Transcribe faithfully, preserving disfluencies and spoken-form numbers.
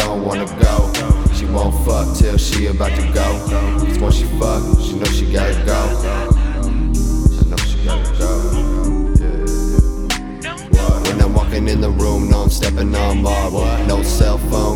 don't wanna go. She won't fuck till she about to go. Cause when she fuck, she know she gotta go. I know she gotta go. Yeah. When I'm walking in the room, know I'm stepping on marble. No cell phone